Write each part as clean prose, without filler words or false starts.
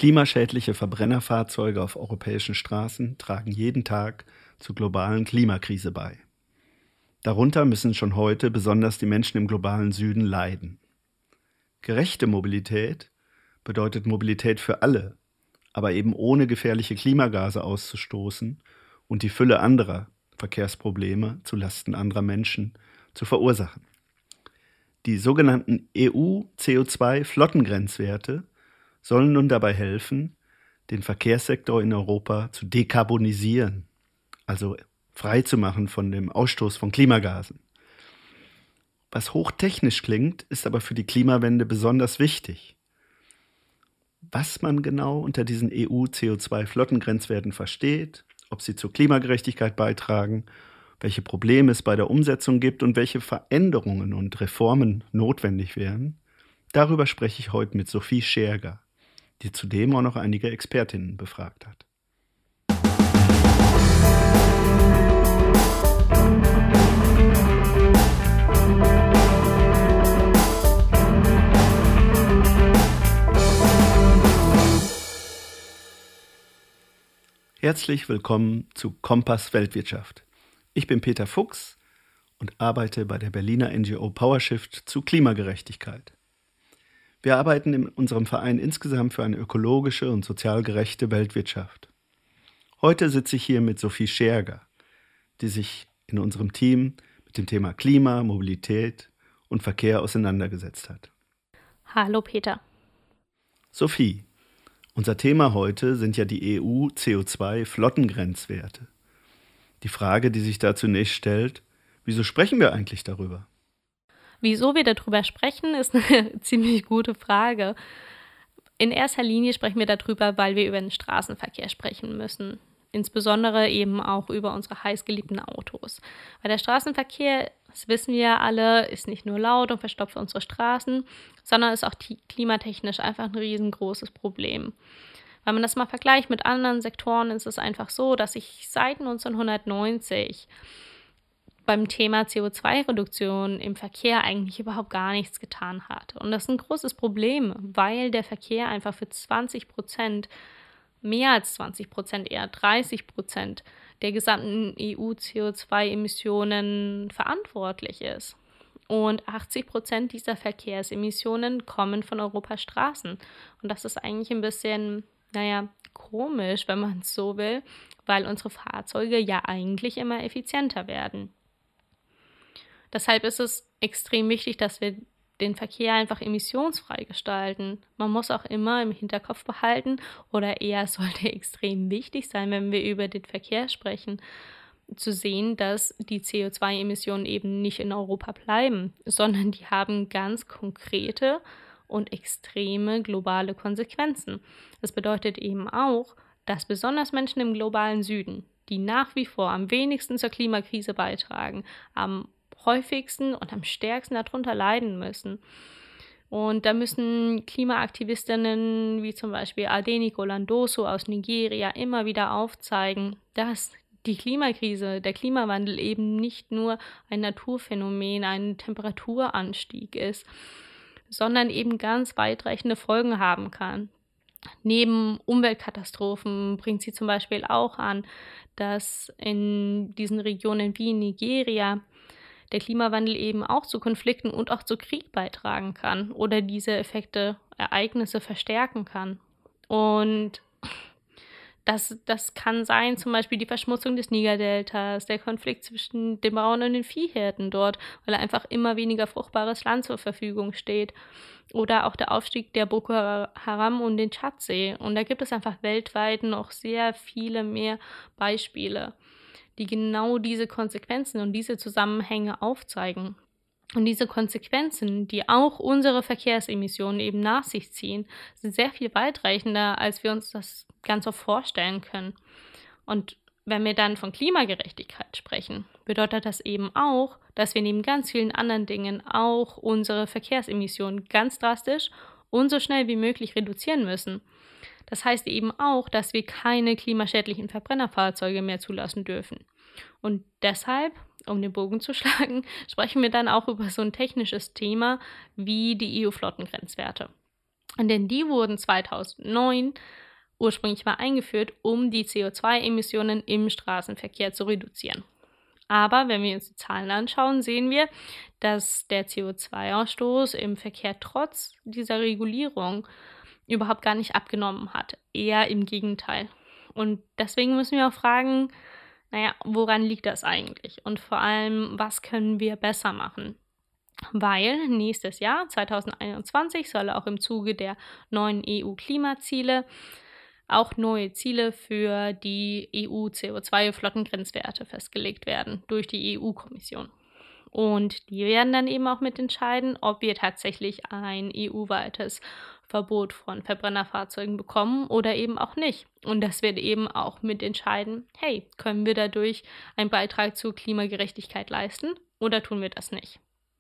Klimaschädliche Verbrennerfahrzeuge auf europäischen Straßen tragen jeden Tag zur globalen Klimakrise bei. Darunter müssen schon heute besonders die Menschen im globalen Süden leiden. Gerechte Mobilität bedeutet Mobilität für alle, aber eben ohne gefährliche Klimagase auszustoßen und die Fülle anderer Verkehrsprobleme zulasten anderer Menschen zu verursachen. Die sogenannten EU-CO2-Flottengrenzwerte sollen nun dabei helfen, den Verkehrssektor in Europa zu dekarbonisieren, also frei zu machen von dem Ausstoß von Klimagasen. Was hochtechnisch klingt, ist aber für die Klimawende besonders wichtig. Was man genau unter diesen EU-CO2-Flottengrenzwerten versteht, ob sie zur Klimagerechtigkeit beitragen, welche Probleme es bei der Umsetzung gibt und welche Veränderungen und Reformen notwendig wären, darüber spreche ich heute mit Sophie Scherger, die zudem auch noch einige Expertinnen befragt hat. Herzlich willkommen zu Kompass Weltwirtschaft. Ich bin Peter Fuchs und arbeite bei der Berliner NGO PowerShift zu Klimagerechtigkeit. Wir arbeiten in unserem Verein insgesamt für eine ökologische und sozial gerechte Weltwirtschaft. Heute sitze ich hier mit Sophie Scherger, die sich in unserem Team mit dem Thema Klima, Mobilität und Verkehr auseinandergesetzt hat. Hallo Peter. Sophie, unser Thema heute sind ja die EU-CO2-Flottengrenzwerte. Die Frage, die sich da zunächst stellt, wieso sprechen wir eigentlich darüber? Wieso wir darüber sprechen, ist eine ziemlich gute Frage. In erster Linie sprechen wir darüber, weil wir über den Straßenverkehr sprechen müssen. Insbesondere eben auch über unsere heißgeliebten Autos. Weil der Straßenverkehr, das wissen wir alle, ist nicht nur laut und verstopft unsere Straßen, sondern ist auch klimatechnisch einfach ein riesengroßes Problem. Wenn man das mal vergleicht mit anderen Sektoren, ist es einfach so, dass sich seit 1990 beim Thema CO2-Reduktion im Verkehr eigentlich überhaupt gar nichts getan hat. Und das ist ein großes Problem, weil der Verkehr einfach für 20%, mehr als 20%, eher 30% der gesamten EU-CO2-Emissionen verantwortlich ist. Und 80% dieser Verkehrsemissionen kommen von Europas Straßen. Und das ist eigentlich ein bisschen, komisch, wenn man es so will, weil unsere Fahrzeuge ja eigentlich immer effizienter werden. Deshalb ist es extrem wichtig, dass wir den Verkehr einfach emissionsfrei gestalten. Man muss auch immer im Hinterkopf behalten, oder eher sollte extrem wichtig sein, wenn wir über den Verkehr sprechen, zu sehen, dass die CO2-Emissionen eben nicht in Europa bleiben, sondern die haben ganz konkrete und extreme globale Konsequenzen. Das bedeutet eben auch, dass besonders Menschen im globalen Süden, die nach wie vor am wenigsten zur Klimakrise beitragen, am häufigsten und am stärksten darunter leiden müssen. Und da müssen Klimaaktivistinnen wie zum Beispiel Adeniko Landoso aus Nigeria immer wieder aufzeigen, dass die Klimakrise, der Klimawandel eben nicht nur ein Naturphänomen, ein Temperaturanstieg ist, sondern eben ganz weitreichende Folgen haben kann. Neben Umweltkatastrophen bringt sie zum Beispiel auch an, dass in diesen Regionen wie in Nigeria der Klimawandel eben auch zu Konflikten und auch zu Krieg beitragen kann oder diese Ereignisse verstärken kann. Und das kann sein, zum Beispiel die Verschmutzung des Niger-Deltas, der Konflikt zwischen den Bauern und den Viehhirten dort, weil einfach immer weniger fruchtbares Land zur Verfügung steht. Oder auch der Aufstieg der Boko Haram und den Tschadsee. Und da gibt es einfach weltweit noch sehr viele mehr Beispiele, die genau diese Konsequenzen und diese Zusammenhänge aufzeigen. Und diese Konsequenzen, die auch unsere Verkehrsemissionen eben nach sich ziehen, sind sehr viel weitreichender, als wir uns das ganz so vorstellen können. Und wenn wir dann von Klimagerechtigkeit sprechen, bedeutet das eben auch, dass wir neben ganz vielen anderen Dingen auch unsere Verkehrsemissionen ganz drastisch und so schnell wie möglich reduzieren müssen. Das heißt eben auch, dass wir keine klimaschädlichen Verbrennerfahrzeuge mehr zulassen dürfen. Und deshalb, um den Bogen zu schlagen, sprechen wir dann auch über so ein technisches Thema wie die EU-Flottengrenzwerte. Denn die wurden 2009 ursprünglich mal eingeführt, um die CO2-Emissionen im Straßenverkehr zu reduzieren. Aber wenn wir uns die Zahlen anschauen, sehen wir, dass der CO2-Ausstoß im Verkehr trotz dieser Regulierung überhaupt gar nicht abgenommen hat. Eher im Gegenteil. Und deswegen müssen wir auch fragen, woran liegt das eigentlich? Und vor allem, was können wir besser machen? Weil nächstes Jahr, 2021, soll auch im Zuge der neuen EU-Klimaziele auch neue Ziele für die EU-CO2-Flottengrenzwerte festgelegt werden durch die EU-Kommission. Und die werden dann eben auch mitentscheiden, ob wir tatsächlich ein EU-weites Verbot von Verbrennerfahrzeugen bekommen oder eben auch nicht. Und das wird eben auch mitentscheiden, hey, können wir dadurch einen Beitrag zur Klimagerechtigkeit leisten oder tun wir das nicht?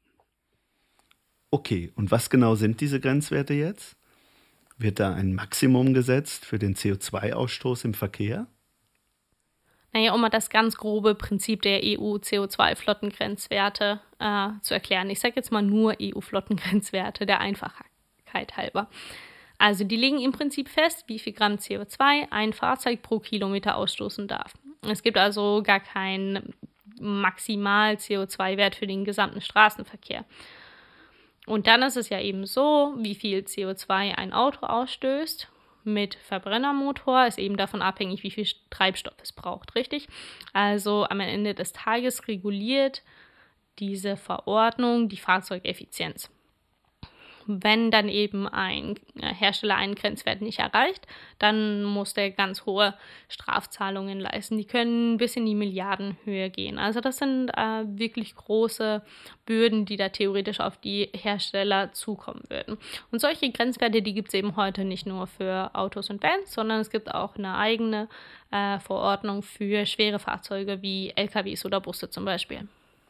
Okay, und was genau sind diese Grenzwerte jetzt? Wird da ein Maximum gesetzt für den CO2-Ausstoß im Verkehr? Um mal das ganz grobe Prinzip der EU-CO2-Flottengrenzwerte zu erklären. Ich sage jetzt mal nur EU-Flottengrenzwerte, der Einfachheit halber. Also die legen im Prinzip fest, wie viel Gramm CO2 ein Fahrzeug pro Kilometer ausstoßen darf. Es gibt also gar keinen Maximal-CO2-Wert für den gesamten Straßenverkehr. Und dann ist es ja eben so, wie viel CO2 ein Auto ausstößt mit Verbrennermotor, ist eben davon abhängig, wie viel Treibstoff es braucht, richtig? Also am Ende des Tages reguliert diese Verordnung die Fahrzeugeffizienz. Wenn dann eben ein Hersteller einen Grenzwert nicht erreicht, dann muss der ganz hohe Strafzahlungen leisten. Die können bis in die Milliardenhöhe gehen. Also das sind wirklich große Bürden, die da theoretisch auf die Hersteller zukommen würden. Und solche Grenzwerte, die gibt es eben heute nicht nur für Autos und Vans, sondern es gibt auch eine eigene Verordnung für schwere Fahrzeuge wie LKWs oder Busse zum Beispiel.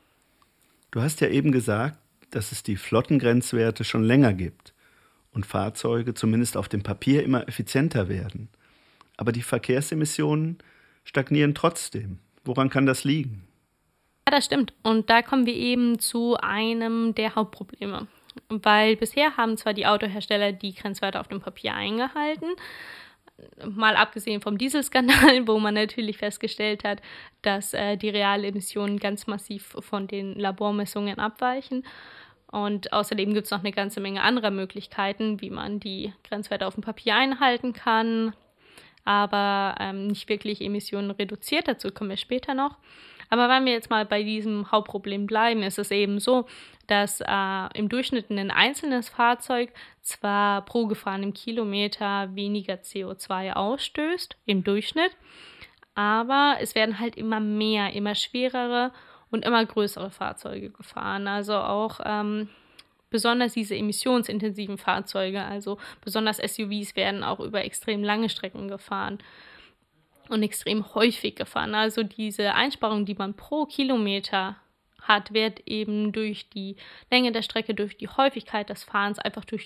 Du hast ja eben gesagt, dass es die Flottengrenzwerte schon länger gibt und Fahrzeuge zumindest auf dem Papier immer effizienter werden. Aber die Verkehrsemissionen stagnieren trotzdem. Woran kann das liegen? Ja, das stimmt. Und da kommen wir eben zu einem der Hauptprobleme. Weil bisher haben zwar die Autohersteller die Grenzwerte auf dem Papier eingehalten, mal abgesehen vom Dieselskandal, wo man natürlich festgestellt hat, dass die realen Emissionen ganz massiv von den Labormessungen abweichen. Und außerdem gibt es noch eine ganze Menge anderer Möglichkeiten, wie man die Grenzwerte auf dem Papier einhalten kann, aber nicht wirklich Emissionen reduziert. Dazu kommen wir später noch. Aber wenn wir jetzt mal bei diesem Hauptproblem bleiben, ist es eben so, dass im Durchschnitt ein einzelnes Fahrzeug zwar pro gefahrenem Kilometer weniger CO2 ausstößt, im Durchschnitt, aber es werden halt immer mehr, immer schwerere und immer größere Fahrzeuge gefahren. Also auch besonders diese emissionsintensiven Fahrzeuge, also besonders SUVs, werden auch über extrem lange Strecken gefahren und extrem häufig gefahren. Also diese Einsparung, die man pro Kilometer hat, wird eben durch die Länge der Strecke, durch die Häufigkeit des Fahrens, einfach durch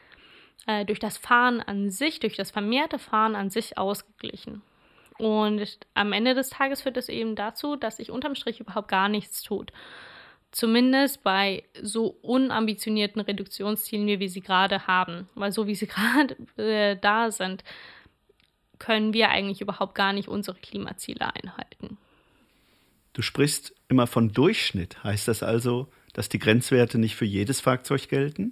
das Fahren an sich, durch das vermehrte Fahren an sich ausgeglichen. Und am Ende des Tages führt es eben dazu, dass sich unterm Strich überhaupt gar nichts tut. Zumindest bei so unambitionierten Reduktionszielen, wie wir sie gerade haben. Weil so wie sie gerade da sind, können wir eigentlich überhaupt gar nicht unsere Klimaziele einhalten. Du sprichst immer von Durchschnitt. Heißt das also, dass die Grenzwerte nicht für jedes Fahrzeug gelten?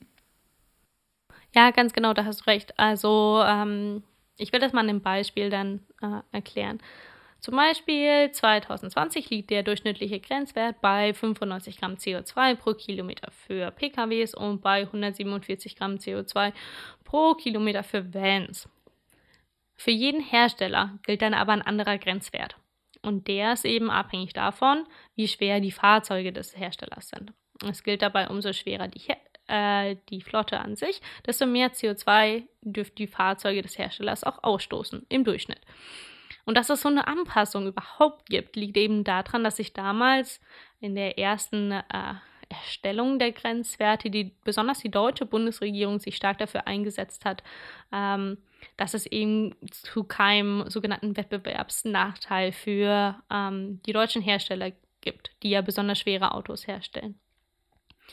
Ja, ganz genau, da hast du recht. Also ich will das mal an einem Beispiel dann erklären. Zum Beispiel 2020 liegt der durchschnittliche Grenzwert bei 95 Gramm CO2 pro Kilometer für PKWs und bei 147 Gramm CO2 pro Kilometer für Vans. Für jeden Hersteller gilt dann aber ein anderer Grenzwert. Und der ist eben abhängig davon, wie schwer die Fahrzeuge des Herstellers sind. Es gilt dabei, umso schwerer die Flotte an sich, desto mehr CO2 dürfen die Fahrzeuge des Herstellers auch ausstoßen, im Durchschnitt. Und dass es so eine Anpassung überhaupt gibt, liegt eben daran, dass sich damals in der ersten Erstellung der Grenzwerte, besonders die deutsche Bundesregierung sich stark dafür eingesetzt hat, dass es eben zu keinem sogenannten Wettbewerbsnachteil für die deutschen Hersteller gibt, die ja besonders schwere Autos herstellen.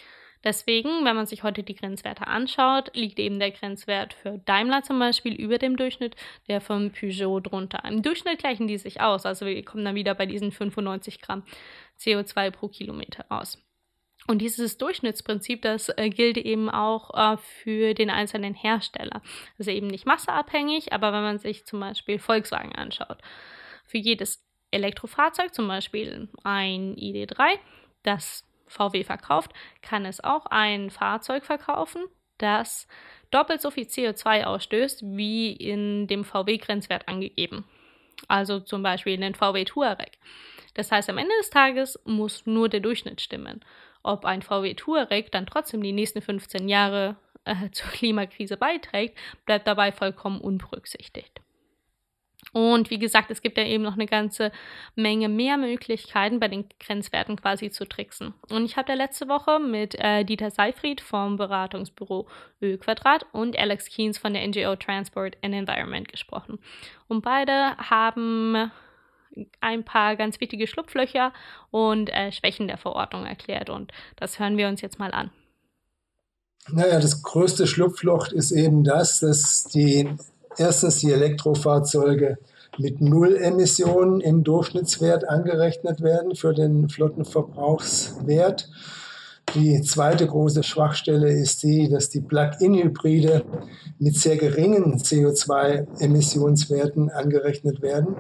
Deswegen, wenn man sich heute die Grenzwerte anschaut, liegt eben der Grenzwert für Daimler zum Beispiel über dem Durchschnitt, der von Peugeot drunter. Im Durchschnitt gleichen die sich aus, also wir kommen dann wieder bei diesen 95 Gramm CO2 pro Kilometer raus. Und dieses Durchschnittsprinzip, das gilt eben auch für den einzelnen Hersteller. Also eben nicht masseabhängig, aber wenn man sich zum Beispiel Volkswagen anschaut, für jedes Elektrofahrzeug, zum Beispiel ein ID.3, das VW verkauft, kann es auch ein Fahrzeug verkaufen, das doppelt so viel CO2 ausstößt, wie in dem VW-Grenzwert angegeben. Also zum Beispiel den VW Touareg. Das heißt, am Ende des Tages muss nur der Durchschnitt stimmen. Ob ein VW Touareg dann trotzdem die nächsten 15 Jahre zur Klimakrise beiträgt, bleibt dabei vollkommen unberücksichtigt. Und wie gesagt, es gibt ja eben noch eine ganze Menge mehr Möglichkeiten, bei den Grenzwerten quasi zu tricksen. Und ich habe da letzte Woche mit Dieter Seyfried vom Beratungsbüro Ö-Quadrat und Alex Keynes von der NGO Transport and Environment gesprochen. Und beide haben ein paar ganz wichtige Schlupflöcher und Schwächen der Verordnung erklärt. Und das hören wir uns jetzt mal an. Naja, das größte Schlupfloch ist eben das, dass erstens die Elektrofahrzeuge mit Null-Emissionen im Durchschnittswert angerechnet werden für den Flottenverbrauchswert. Die zweite große Schwachstelle ist die, dass die Plug-in-Hybride mit sehr geringen CO2-Emissionswerten angerechnet werden.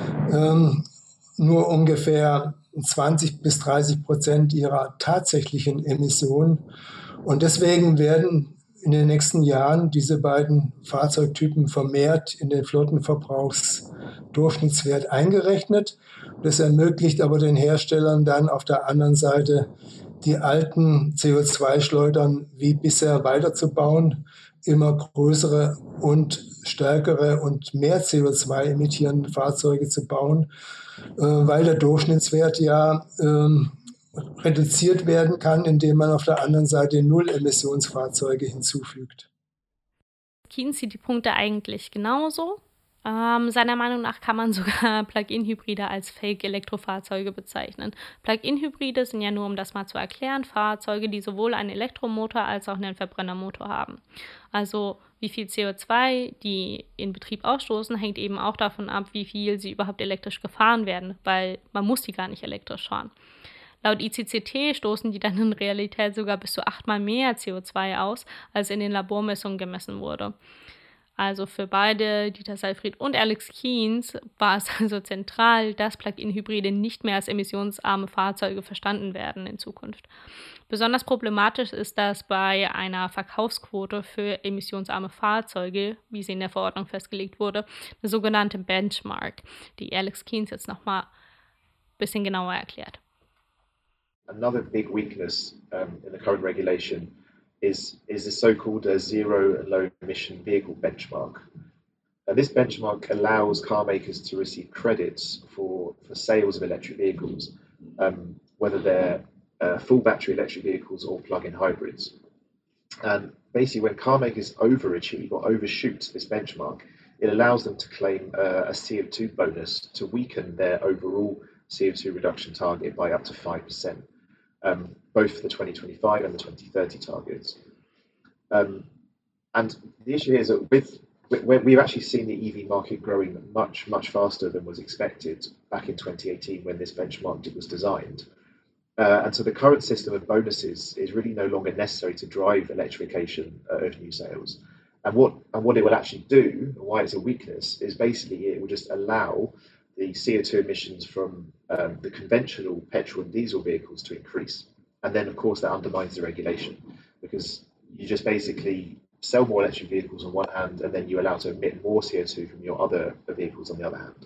Nur ungefähr 20-30% ihrer tatsächlichen Emissionen. Und deswegen werden in den nächsten Jahren diese beiden Fahrzeugtypen vermehrt in den Flottenverbrauchsdurchschnittswert eingerechnet. Das ermöglicht aber den Herstellern dann auf der anderen Seite, die alten CO2-Schleudern wie bisher weiterzubauen, immer größere und stärkere und mehr CO2 emittierende Fahrzeuge zu bauen, weil der Durchschnittswert ja reduziert werden kann, indem man auf der anderen Seite Null-Emissionsfahrzeuge hinzufügt. Keynes sieht die Punkte eigentlich genauso. Seiner Meinung nach kann man sogar Plug-in-Hybride als Fake-Elektrofahrzeuge bezeichnen. Plug-in-Hybride sind ja nur, um das mal zu erklären, Fahrzeuge, die sowohl einen Elektromotor als auch einen Verbrennermotor haben. Also wie viel CO2 die in Betrieb ausstoßen, hängt eben auch davon ab, wie viel sie überhaupt elektrisch gefahren werden, weil man muss die gar nicht elektrisch fahren. Laut ICCT stoßen die dann in Realität sogar bis zu 8-mal mehr CO2 aus, als in den Labormessungen gemessen wurde. Also für beide, Dieter Seyfried und Alex Keynes, war es also zentral, dass Plug-in-Hybride nicht mehr als emissionsarme Fahrzeuge verstanden werden in Zukunft. Besonders problematisch ist das bei einer Verkaufsquote für emissionsarme Fahrzeuge, wie sie in der Verordnung festgelegt wurde, eine sogenannte Benchmark, die Alex Keynes jetzt nochmal ein bisschen genauer erklärt. Another big weakness in the current regulation is this so-called zero and low emission vehicle benchmark. And this benchmark allows car makers to receive credits for sales of electric vehicles, whether they're full battery electric vehicles or plug-in hybrids. And basically when car makers overachieve or overshoot this benchmark, it allows them to claim a CO2 bonus to weaken their overall CO2 reduction target by up to 5%. Both for the 2025 and the 2030 targets. And the issue is that we've actually seen the EV market growing much, much faster than was expected back in 2018 when this benchmark was designed. And so the current system of bonuses is really no longer necessary to drive electrification of new sales. And what it will actually do, and why it's a weakness, is basically it will just allow the CO2 emissions from the conventional petrol and diesel vehicles to increase. And then, of course, that undermines the regulation because you just basically sell more electric vehicles on one hand and then you're allowed to emit more CO2 from your other vehicles on the other hand.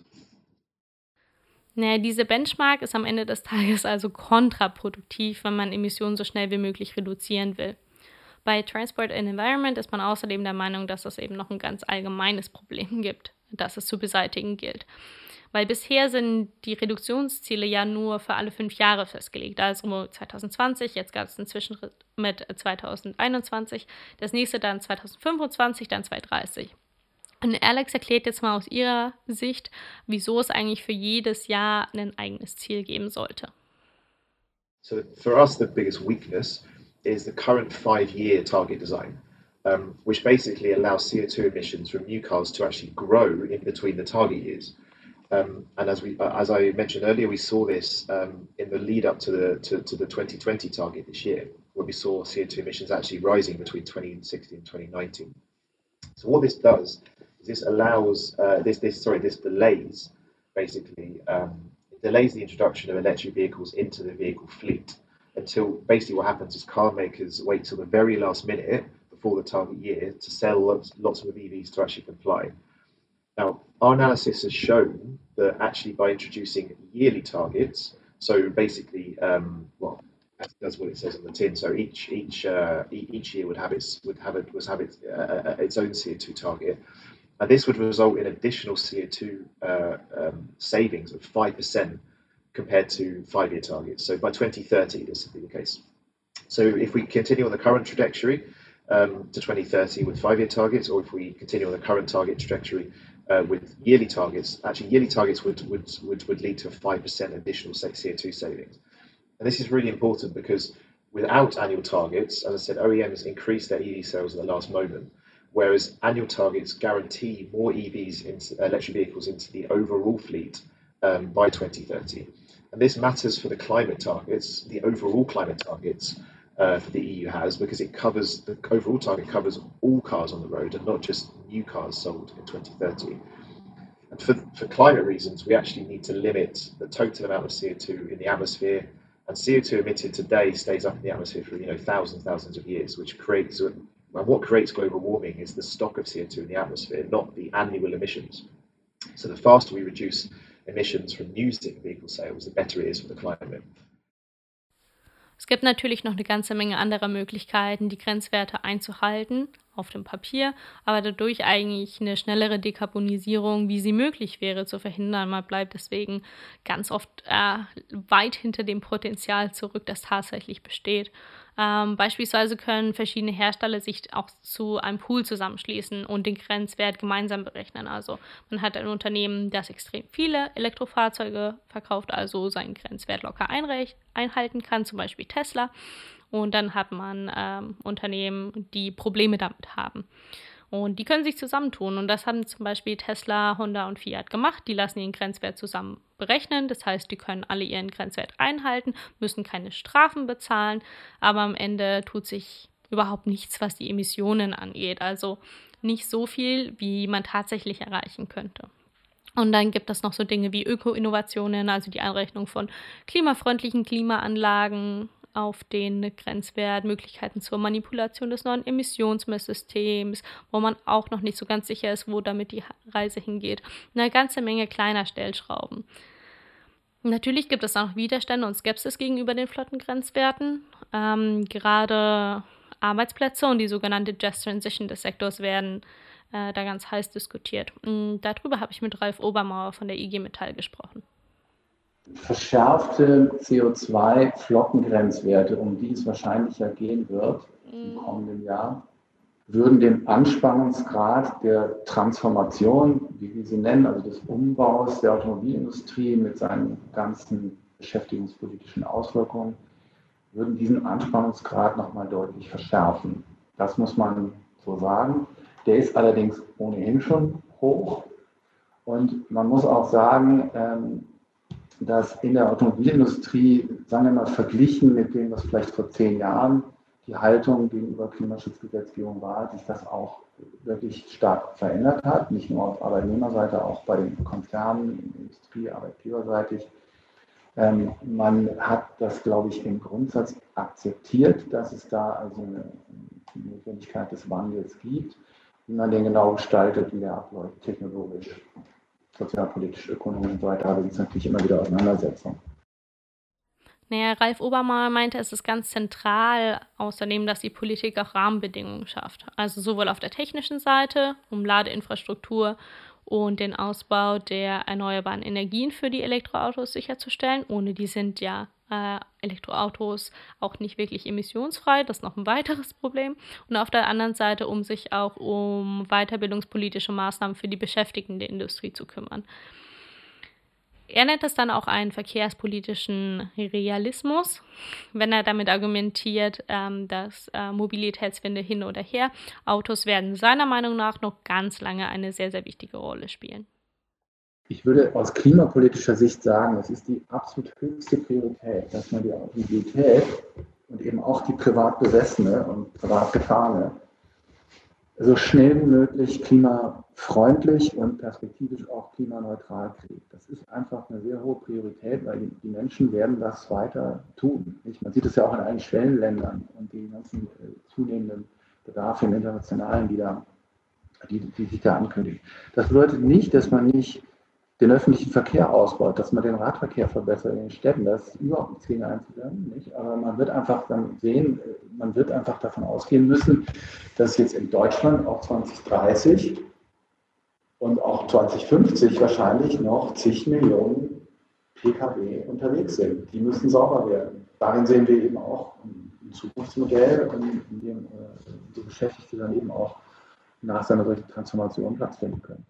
Naja, diese Benchmark ist am Ende des Tages also kontraproduktiv, wenn man Emissionen so schnell wie möglich reduzieren will. Bei Transport and Environment ist man außerdem der Meinung, dass es eben noch ein ganz allgemeines Problem gibt, das es zu beseitigen gilt. Weil bisher sind die Reduktionsziele ja nur für alle 5 Jahre festgelegt. Also 2020, jetzt gab es einen Zwischenschritt mit 2021, das nächste dann 2025, dann 2030. Und Alex erklärt jetzt mal aus ihrer Sicht, wieso es eigentlich für jedes Jahr ein eigenes Ziel geben sollte. So for us, the biggest weakness is the current 5-year target design, which basically allows CO2 emissions from new cars to actually grow in between the target years. And as I mentioned earlier, we saw this in the lead up to the 2020 target this year, where we saw CO2 emissions actually rising between 2016 and 2019. So what this does is this allows this delays basically delays the introduction of electric vehicles into the vehicle fleet until basically what happens is car makers wait till the very last minute before the target year to sell lots of EVs to actually comply. Now, our analysis has shown that actually by introducing yearly targets, so basically, that's what it says on the tin. So each year would have its own CO2 target, and this would result in additional CO2 savings of 5% compared to 5-year targets. So by 2030, this would be the case. So if we continue on the current trajectory to 2030 with 5-year targets, or if we continue on the current target trajectory with yearly targets, actually yearly targets would lead to a 5% additional CO2 savings. And this is really important because without annual targets, as I said, OEMs increase their EV sales at the last moment, whereas annual targets guarantee more EVs, electric vehicles, into the overall fleet by 2030. And this matters for the climate targets, the overall climate targets for the EU has, because the overall target covers all cars on the road and not just new cars sold in 2030. And for climate reasons, we actually need to limit the total amount of CO2 in the atmosphere. And CO2 emitted today stays up in the atmosphere for thousands of years, which creates what creates global warming is the stock of CO2 in the atmosphere, not the annual emissions. So the faster we reduce emissions from new vehicle sales, the better it is for the climate. Es gibt natürlich noch eine ganze Menge anderer Möglichkeiten, die Grenzwerte einzuhalten auf dem Papier, aber dadurch eigentlich eine schnellere Dekarbonisierung, wie sie möglich wäre, zu verhindern. Man bleibt deswegen ganz oft weit hinter dem Potenzial zurück, das tatsächlich besteht. Beispielsweise können verschiedene Hersteller sich auch zu einem Pool zusammenschließen und den Grenzwert gemeinsam berechnen. Also man hat ein Unternehmen, das extrem viele Elektrofahrzeuge verkauft, also seinen Grenzwert locker einhalten kann, zum Beispiel Tesla. Und dann hat man Unternehmen, die Probleme damit haben. Und die können sich zusammentun. Und das haben zum Beispiel Tesla, Honda und Fiat gemacht. Die lassen ihren Grenzwert zusammen berechnen. Das heißt, die können alle ihren Grenzwert einhalten, müssen keine Strafen bezahlen. Aber am Ende tut sich überhaupt nichts, was die Emissionen angeht. Also nicht so viel, wie man tatsächlich erreichen könnte. Und dann gibt es noch so Dinge wie Öko-Innovationen, also die Anrechnung von klimafreundlichen Klimaanlagen auf den Grenzwert, Möglichkeiten zur Manipulation des neuen Emissionsmesssystems, wo man auch noch nicht so ganz sicher ist, wo damit die Reise hingeht. Eine ganze Menge kleiner Stellschrauben. Natürlich gibt es auch noch Widerstände und Skepsis gegenüber den Flottengrenzwerten. Gerade Arbeitsplätze und die sogenannte Just Transition des Sektors werden da ganz heiß diskutiert. Darüber habe ich mit Ralf Obermauer von der IG Metall gesprochen. Verschärfte CO2-Flottengrenzwerte, um die es wahrscheinlich ja gehen wird im kommenden Jahr, würden den Anspannungsgrad der Transformation, wie wir sie nennen, also des Umbaus der Automobilindustrie mit seinen ganzen beschäftigungspolitischen Auswirkungen, würden diesen Anspannungsgrad nochmal deutlich verschärfen. Das muss man so sagen. Der ist allerdings ohnehin schon hoch. Und man muss auch sagen, dass in der Automobilindustrie, sagen wir mal, verglichen mit dem, was vielleicht vor 10 Jahren die Haltung gegenüber Klimaschutzgesetzgebung war, sich das auch wirklich stark verändert hat, nicht nur auf Arbeitnehmerseite, auch bei den Konzernen, Industrie, arbeitgeberseitig. Man hat das, glaube ich, im Grundsatz akzeptiert, dass es da also eine Notwendigkeit des Wandels gibt, wie man den genau gestaltet, wie der abläuft, technologisch, sozialpolitisch, ökonomisch und so weiter, aber es ist natürlich immer wieder Auseinandersetzung. Naja, Ralf Obermauer meinte, es ist ganz zentral außerdem, dass die Politik auch Rahmenbedingungen schafft. Also sowohl auf der technischen Seite, um Ladeinfrastruktur und den Ausbau der erneuerbaren Energien für die Elektroautos sicherzustellen. Ohne die sind ja Elektroautos auch nicht wirklich emissionsfrei. Das ist noch ein weiteres Problem. Und auf der anderen Seite, um sich auch um weiterbildungspolitische Maßnahmen für die Beschäftigten der Industrie zu kümmern. Er nennt es dann auch einen verkehrspolitischen Realismus, wenn er damit argumentiert, dass Mobilitätswende hin oder her, Autos werden seiner Meinung nach noch ganz lange eine sehr, sehr wichtige Rolle spielen. Ich würde aus klimapolitischer Sicht sagen, es ist die absolut höchste Priorität, dass man die Mobilität und eben auch die privat besessene und privat gefahrene so schnell wie möglich klimafreundlich und perspektivisch auch klimaneutral kriegt. Das ist einfach eine sehr hohe Priorität, weil die Menschen werden das weiter tun. Man sieht es ja auch in allen Schwellenländern und die ganzen zunehmenden Bedarfe im Internationalen, die sich da ankündigen. Das bedeutet nicht, dass man nicht den öffentlichen Verkehr ausbaut, dass man den Radverkehr verbessert in den Städten. Das ist überhaupt nichts gegen einzuwenden, nicht? Aber man wird einfach dann sehen, man wird einfach davon ausgehen müssen, dass jetzt in Deutschland auch 2030 und auch 2050 wahrscheinlich noch zig Millionen Pkw unterwegs sind. Die müssen sauber werden. Darin sehen wir eben auch ein Zukunftsmodell, in dem so Beschäftigte dann eben auch nach seiner solchen Transformation Platz finden können.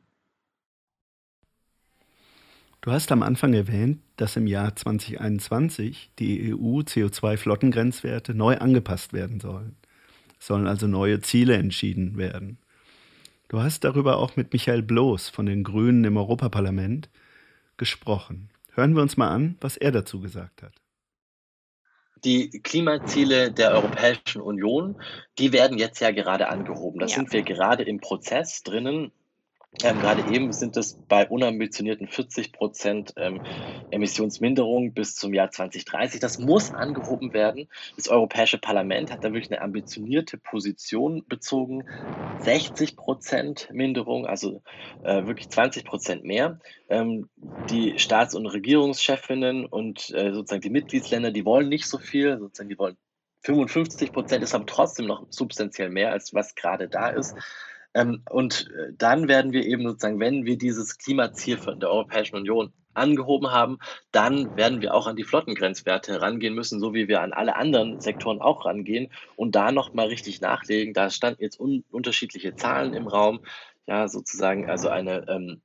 Du hast am Anfang erwähnt, dass im Jahr 2021 die EU-CO2-Flottengrenzwerte neu angepasst werden sollen. Es sollen also neue Ziele entschieden werden. Du hast darüber auch mit Michael Bloß von den Grünen im Europaparlament gesprochen. Hören wir uns mal an, was er dazu gesagt hat. Die Klimaziele der Europäischen Union, die werden jetzt ja gerade angehoben. Da sind wir gerade im Prozess drinnen. Gerade eben sind es bei unambitionierten 40% Emissionsminderung bis zum Jahr 2030. Das muss angehoben werden. Das Europäische Parlament hat da wirklich eine ambitionierte Position bezogen. 60% Minderung, also wirklich 20% mehr. Die Staats- und Regierungschefinnen und sozusagen die Mitgliedsländer, die wollen nicht so viel, sozusagen die wollen 55%, ist aber trotzdem noch substanziell mehr, als was gerade da ist. Und dann werden wir eben sozusagen, wenn wir dieses Klimaziel von der Europäischen Union angehoben haben, dann werden wir auch an die Flottengrenzwerte herangehen müssen, so wie wir an alle anderen Sektoren auch rangehen und da nochmal richtig nachlegen. Da standen jetzt unterschiedliche Zahlen im Raum, ja, sozusagen also eine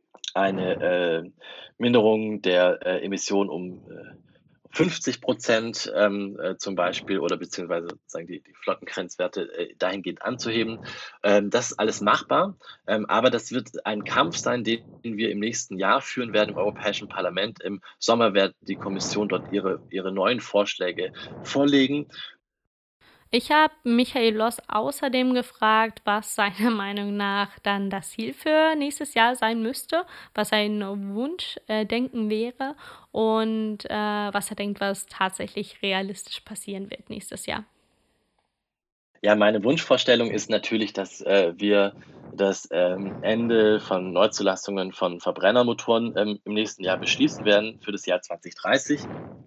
Minderung der Emissionen um 50% zum Beispiel oder beziehungsweise sozusagen die Flottengrenzwerte dahingehend anzuheben. Das ist alles machbar, aber das wird ein Kampf sein, den wir im nächsten Jahr führen werden im Europäischen Parlament. Im Sommer wird die Kommission dort ihre neuen Vorschläge vorlegen. Ich habe Michael Bloß außerdem gefragt, was seiner Meinung nach dann das Ziel für nächstes Jahr sein müsste, was sein Wunschdenken wäre und was er denkt, was tatsächlich realistisch passieren wird nächstes Jahr. Ja, meine Wunschvorstellung ist natürlich, dass wir das Ende von Neuzulassungen von Verbrennermotoren im nächsten Jahr beschließen werden für das Jahr 2030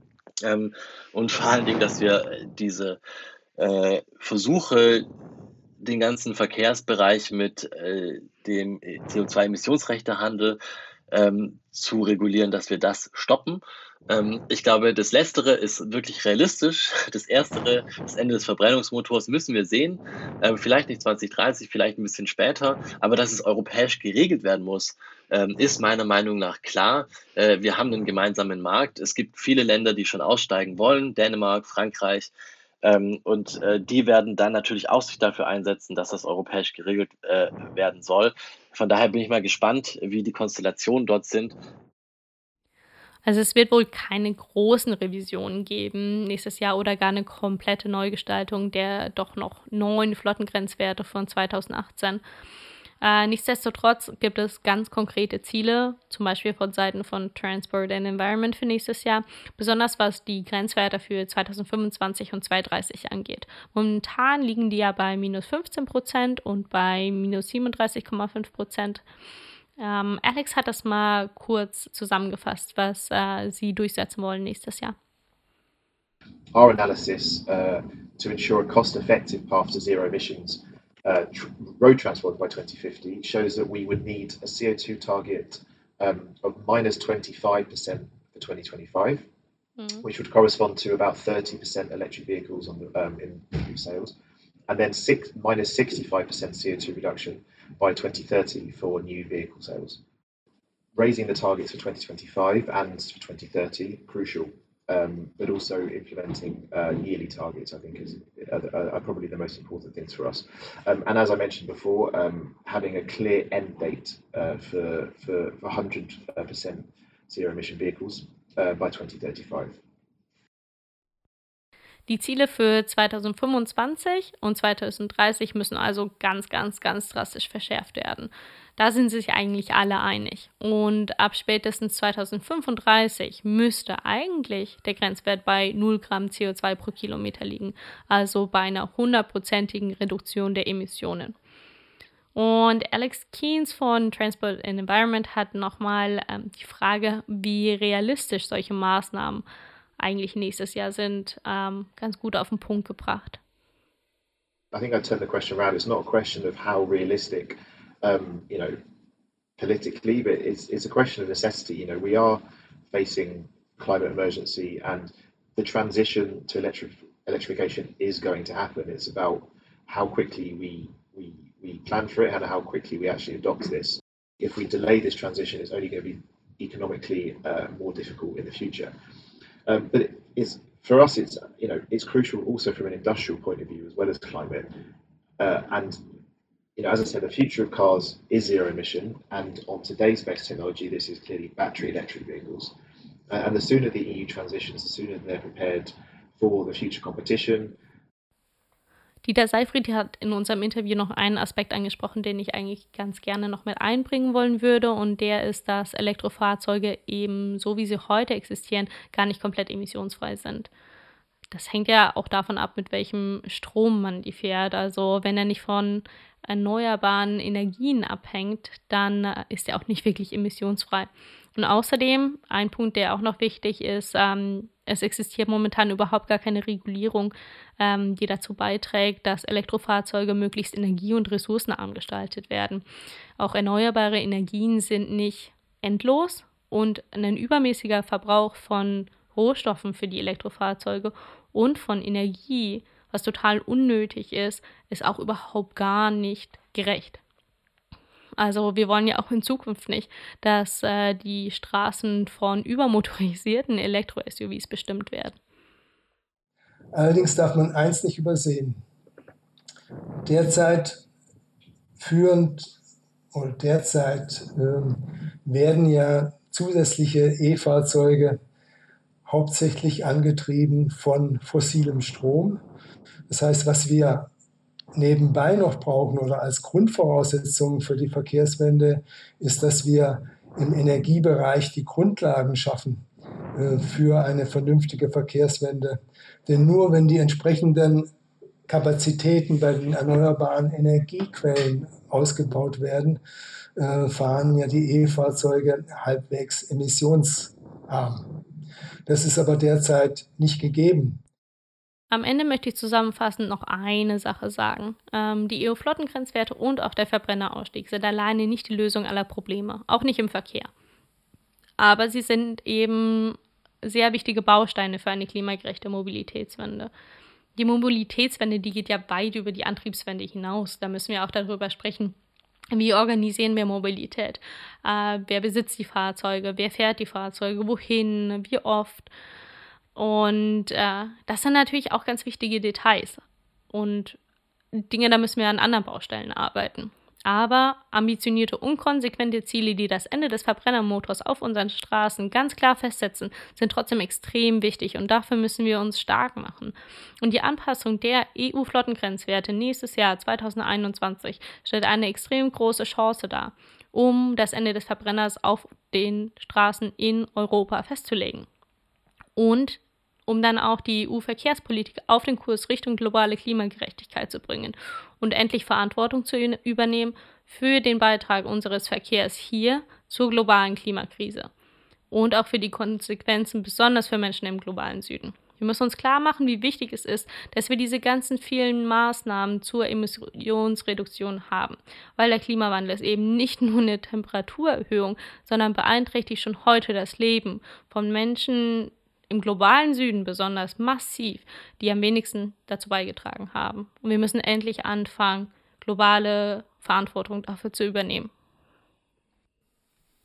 und vor allen Dingen, dass wir diese Versuche, den ganzen Verkehrsbereich mit dem CO2-Emissionsrechtehandel zu regulieren, dass wir das stoppen. Ich glaube, das Letztere ist wirklich realistisch. Das Erstere, das Ende des Verbrennungsmotors, müssen wir sehen. Vielleicht nicht 2030, vielleicht ein bisschen später, aber dass es europäisch geregelt werden muss, ist meiner Meinung nach klar. Wir haben einen gemeinsamen Markt. Es gibt viele Länder, die schon aussteigen wollen, Dänemark, Frankreich. Und die werden dann natürlich auch sich dafür einsetzen, dass das europäisch geregelt werden soll. Von daher bin ich mal gespannt, wie die Konstellationen dort sind. Also es wird wohl keine großen Revisionen geben nächstes Jahr oder gar eine komplette Neugestaltung der doch noch 9 Flottengrenzwerte von 2018. Nichtsdestotrotz gibt es ganz konkrete Ziele, zum Beispiel von Seiten von Transport and Environment für nächstes Jahr, besonders was die Grenzwerte für 2025 und 2030 angeht. Momentan liegen die ja bei minus 15% und bei minus 37,5%. Alex hat das mal kurz zusammengefasst, was sie durchsetzen wollen nächstes Jahr. Our analysis to ensure a cost-effective path to zero emissions road transport by 2050 shows that we would need a CO2 target of minus 25% for 2025, which would correspond to about 30% electric vehicles on in new sales, and then minus 65% CO2 reduction by 2030 for new vehicle sales. raising the targets for 2025 and for 2030, crucial, but also implementing yearly targets, I think, are probably the most important things for us. And as I mentioned before, having a clear end date for 100% zero emission vehicles by 2035. Die Ziele für 2025 und 2030 müssen also ganz, ganz, ganz drastisch verschärft werden. Da sind sich eigentlich alle einig. Und ab spätestens 2035 müsste eigentlich der Grenzwert bei 0 Gramm CO2 pro Kilometer liegen, also bei einer 100%igen Reduktion der Emissionen. Und Alex Keynes von Transport and Environment hat nochmal die Frage, wie realistisch solche Maßnahmen eigentlich nächstes Jahr sind, ganz gut auf den Punkt gebracht. I think I'd turn the question around. It's not a question of how realistic, politically, but it's a question of necessity. We are facing climate emergency, and the transition to electrification is going to happen. It's about how quickly we plan for it and how quickly we actually adopt this. If we delay this transition, it's only going to be economically more difficult in the future. But for us, it's crucial also from an industrial point of view as well as climate. And as I said, the future of cars is zero emission, and on today's best technology, this is clearly battery electric vehicles. And the sooner the EU transitions, the sooner they're prepared for the future competition. Dieter Seyfried hat in unserem Interview noch einen Aspekt angesprochen, den ich eigentlich ganz gerne noch mit einbringen wollen würde, und der ist, dass Elektrofahrzeuge eben, so wie sie heute existieren, gar nicht komplett emissionsfrei sind. Das hängt ja auch davon ab, mit welchem Strom man die fährt. Also wenn er nicht von erneuerbaren Energien abhängt, dann ist er auch nicht wirklich emissionsfrei. Und außerdem, ein Punkt, der auch noch wichtig ist, es existiert momentan überhaupt gar keine Regulierung, die dazu beiträgt, dass Elektrofahrzeuge möglichst energie- und ressourcenarm gestaltet werden. Auch erneuerbare Energien sind nicht endlos, und ein übermäßiger Verbrauch von Rohstoffen für die Elektrofahrzeuge und von Energie, was total unnötig ist auch überhaupt gar nicht gerecht. Also wir wollen ja auch in Zukunft nicht, dass die Straßen von übermotorisierten Elektro-SUVs bestimmt werden. Allerdings darf man eins nicht übersehen. Derzeit werden ja zusätzliche E-Fahrzeuge hauptsächlich angetrieben von fossilem Strom. Das heißt, was wir nebenbei noch brauchen oder als Grundvoraussetzung für die Verkehrswende, ist, dass wir im Energiebereich die Grundlagen schaffen für eine vernünftige Verkehrswende. Denn nur wenn die entsprechenden Kapazitäten bei den erneuerbaren Energiequellen ausgebaut werden, fahren ja die E-Fahrzeuge halbwegs emissionsarm. Das ist aber derzeit nicht gegeben. Am Ende möchte ich zusammenfassend noch eine Sache sagen. Die EU-Flottengrenzwerte und auch der Verbrennerausstieg sind alleine nicht die Lösung aller Probleme, auch nicht im Verkehr. Aber sie sind eben sehr wichtige Bausteine für eine klimagerechte Mobilitätswende. Die Mobilitätswende, die geht ja weit über die Antriebswende hinaus. Da müssen wir auch darüber sprechen, wie organisieren wir Mobilität? Wer besitzt die Fahrzeuge? Wer fährt die Fahrzeuge? Wohin? Wie oft? Und das sind natürlich auch ganz wichtige Details und Dinge, da müssen wir an anderen Baustellen arbeiten. Aber ambitionierte und konsequente Ziele, die das Ende des Verbrennermotors auf unseren Straßen ganz klar festsetzen, sind trotzdem extrem wichtig, und dafür müssen wir uns stark machen. Und die Anpassung der EU-Flottengrenzwerte nächstes Jahr 2021 stellt eine extrem große Chance dar, um das Ende des Verbrenners auf den Straßen in Europa festzulegen. Und um dann auch die EU-Verkehrspolitik auf den Kurs Richtung globale Klimagerechtigkeit zu bringen und endlich Verantwortung zu übernehmen für den Beitrag unseres Verkehrs hier zur globalen Klimakrise und auch für die Konsequenzen, besonders für Menschen im globalen Süden. Wir müssen uns klar machen, wie wichtig es ist, dass wir diese ganzen vielen Maßnahmen zur Emissionsreduktion haben, weil der Klimawandel ist eben nicht nur eine Temperaturerhöhung, sondern beeinträchtigt schon heute das Leben von Menschen im globalen Süden besonders massiv, die am wenigsten dazu beigetragen haben. Und wir müssen endlich anfangen, globale Verantwortung dafür zu übernehmen.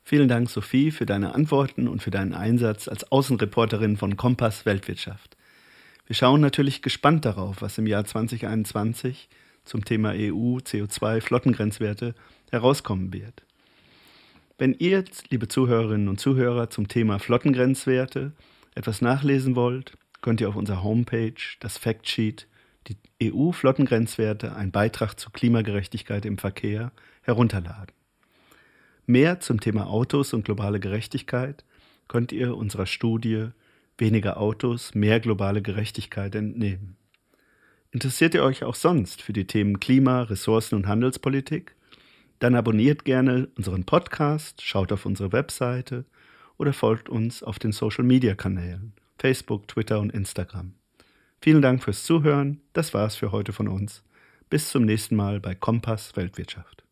Vielen Dank, Sophie, für deine Antworten und für deinen Einsatz als Außenreporterin von Kompass Weltwirtschaft. Wir schauen natürlich gespannt darauf, was im Jahr 2021 zum Thema EU CO2-Flottengrenzwerte herauskommen wird. Wenn ihr jetzt, liebe Zuhörerinnen und Zuhörer, zum Thema Flottengrenzwerte etwas nachlesen wollt, könnt ihr auf unserer Homepage das Factsheet die EU-Flottengrenzwerte, ein Beitrag zur Klimagerechtigkeit im Verkehr, herunterladen. Mehr zum Thema Autos und globale Gerechtigkeit könnt ihr unserer Studie Weniger Autos, mehr globale Gerechtigkeit entnehmen. Interessiert ihr euch auch sonst für die Themen Klima, Ressourcen und Handelspolitik? Dann abonniert gerne unseren Podcast, schaut auf unsere Webseite oder folgt uns auf den Social-Media-Kanälen Facebook, Twitter und Instagram. Vielen Dank fürs Zuhören. Das war's für heute von uns. Bis zum nächsten Mal bei Kompass Weltwirtschaft.